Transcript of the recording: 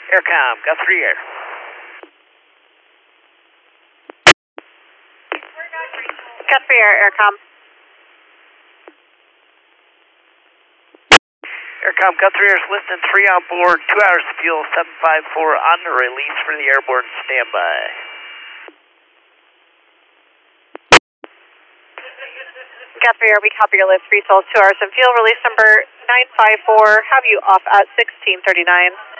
Aircom, got 3 air. Got 3 air, Aircom. Aircom, got 3 airs, lifting 3 on board, 2 hours of fuel, 754 on the release for the airborne standby. Got 3 air, we copy your lift, 3 souls, 2 hours of fuel, release number 954, have you off at 1639.